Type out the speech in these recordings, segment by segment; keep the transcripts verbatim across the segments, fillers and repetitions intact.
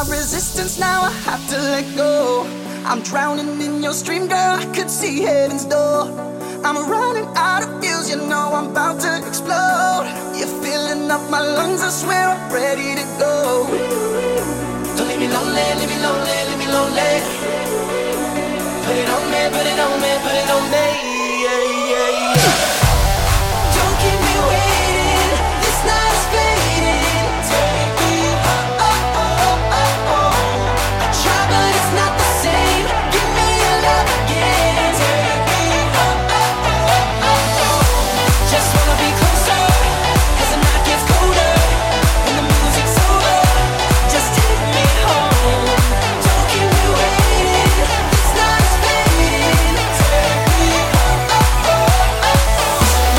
resistance, now I have to let go. I'm drowning in your stream, girl, I could see heaven's door. I'm running out of fuels, you know I'm about to explode. You're filling up my lungs, I swear I'm ready to go. Don't leave me lonely, leave me lonely, leave me lonely. Put it on me, put it on me, put it on me, yeah, yeah, yeah. Don't keep me waiting, this night is fading. Take me oh, oh, oh, oh, oh. I try but it's not the same. Give me your love again. Take me oh, oh, oh, oh, oh. Just wanna be closer, as the night gets colder and the music's over. Just take me home. Don't keep me waiting, this night is fading. Take me oh, oh, oh, oh, oh.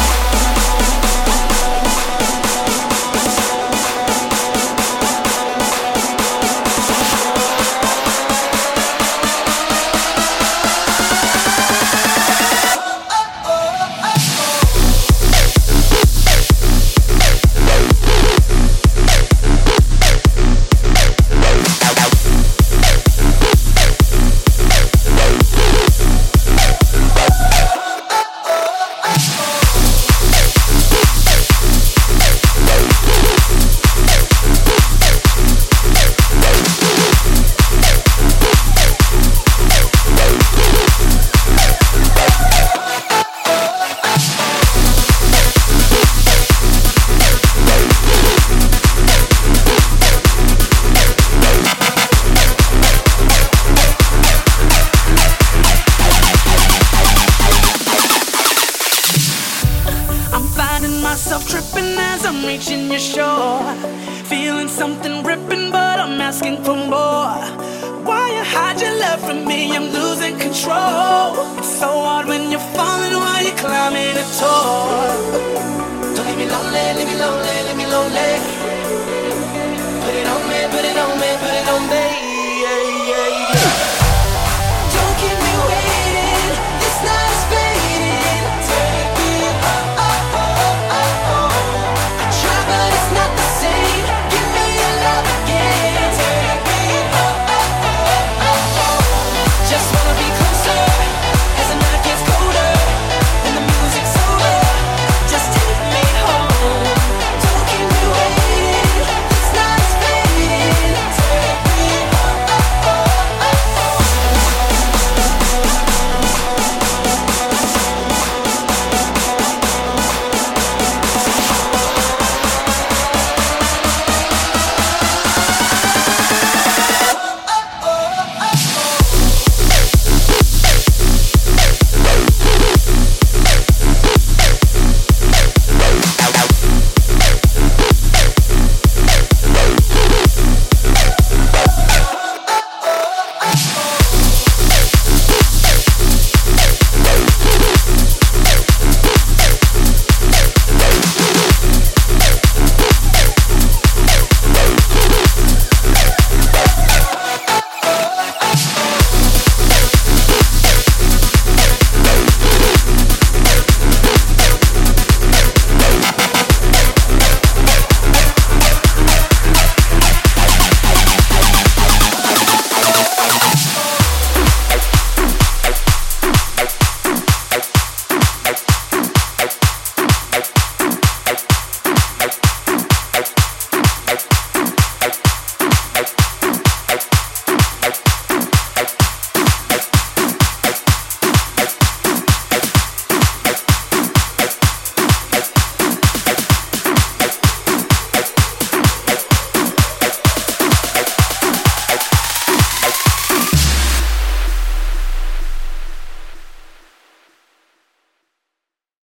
I'm finding myself tripping as I'm reaching your shore. Feeling something ripping, but I'm asking for more. Why you hide your love from me? I'm losing control. It's so hard when you're falling while you're climbing a tall. Don't leave me lonely, leave me lonely, leave me lonely. Put it on me, put it on me, put it on me.